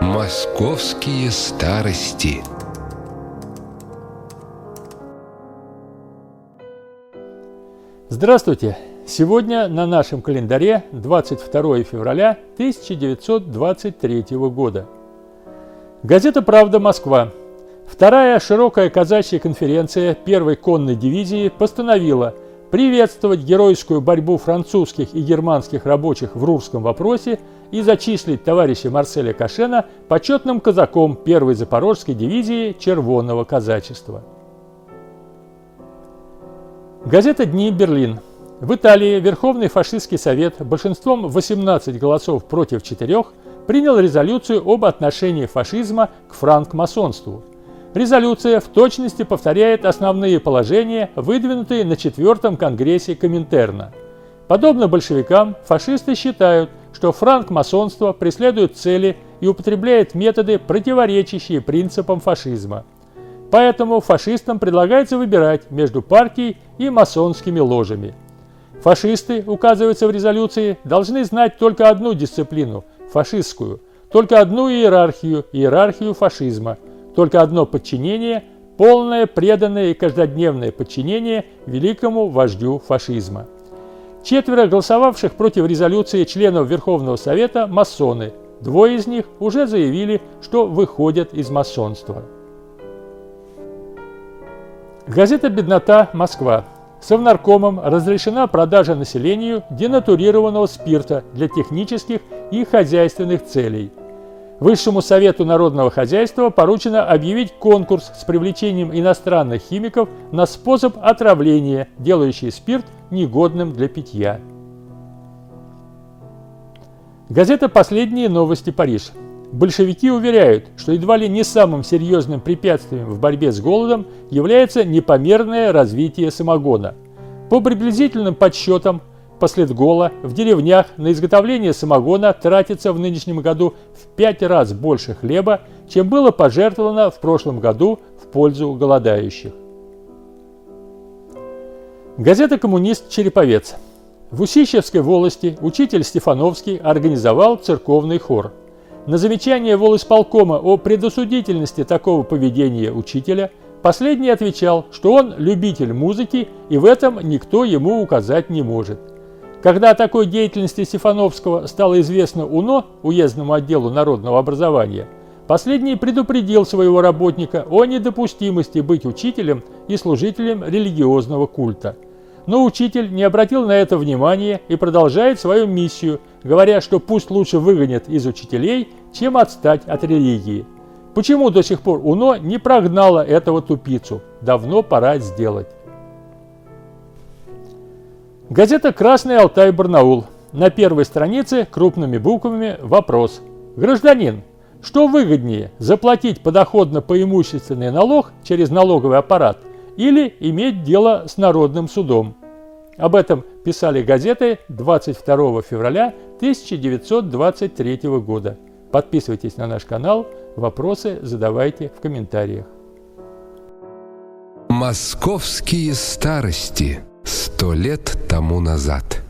Московские старости. Здравствуйте! Сегодня на нашем календаре 22 февраля 1923 года. Газета «Правда. Москва». Вторая широкая казачья конференция первой конной дивизии постановила приветствовать геройскую борьбу французских и германских рабочих в Рурском вопросе и зачислить товарища Марселя Кашена почетным казаком первой Запорожской дивизии Червонного казачества. Газета «Дни. Берлин». В Италии Верховный фашистский совет большинством 18 голосов против 4 принял резолюцию об отношении фашизма к франкмасонству. Резолюция в точности повторяет основные положения, выдвинутые на 4-м конгрессе Коминтерна. Подобно большевикам, фашисты считают, что франкмасонство преследует цели и употребляет методы, противоречащие принципам фашизма. Поэтому фашистам предлагается выбирать между партией и масонскими ложами. Фашисты, указывается в резолюции, должны знать только одну дисциплину – фашистскую, только одну иерархию – иерархию фашизма, только одно подчинение – полное, преданное и каждодневное подчинение великому вождю фашизма. 4 голосовавших против резолюции членов Верховного Совета – масоны, 2 из них уже заявили, что выходят из масонства. Газета «Беднота. Москва». Совнаркомом разрешена продажа населению денатурированного спирта для технических и хозяйственных целей. Высшему совету народного хозяйства поручено объявить конкурс с привлечением иностранных химиков на способ отравления, делающий спирт негодным для питья. Газета «Последние новости. Париж». Большевики уверяют, что едва ли не самым серьезным препятствием в борьбе с голодом является непомерное развитие самогона. По приблизительным подсчетам, после гола в деревнях на изготовление самогона тратится в нынешнем году в 5 раз больше хлеба, чем было пожертвовано в прошлом году в пользу голодающих. Газета «Коммунист. Череповец». В Усищевской волости учитель Стефановский организовал церковный хор. На замечание волисполкома о предосудительности такого поведения учителя последний отвечал, что он любитель музыки и в этом никто ему указать не может. Когда о такой деятельности Стефановского стало известно УНО, уездному отделу народного образования, последний предупредил своего работника о недопустимости быть учителем и служителем религиозного культа. Но учитель не обратил на это внимания и продолжает свою миссию, говоря, что пусть лучше выгонят из учителей, чем отстать от религии. Почему до сих пор УНО не прогнало этого тупицу? Давно пора сделать. Газета «Красный Алтай-Барнаул». На первой странице крупными буквами вопрос. Гражданин, что выгоднее, заплатить подоходно-поимущественный налог через налоговый аппарат или иметь дело с народным судом? Об этом писали газеты 22 февраля 1923 года. Подписывайтесь на наш канал, вопросы задавайте в комментариях. Московские старости. 100 лет тому назад.